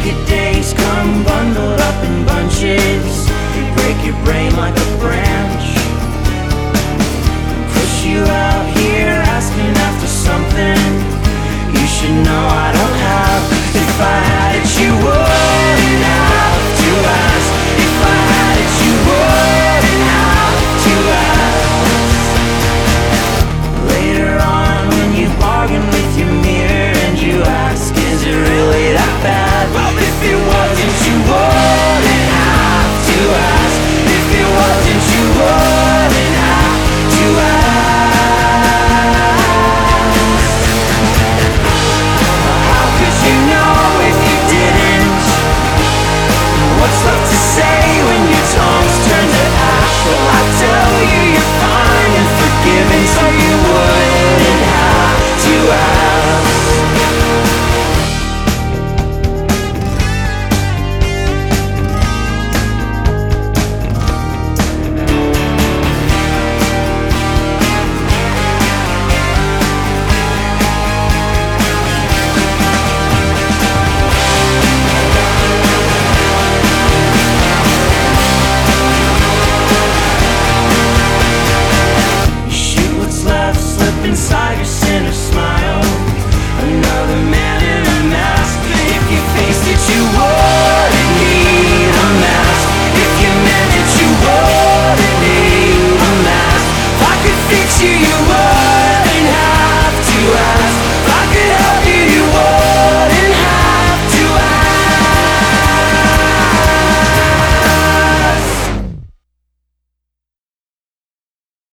Your days come bundled up in bunches. They break your brain like a branch. Push you out here asking after something you should know. I don't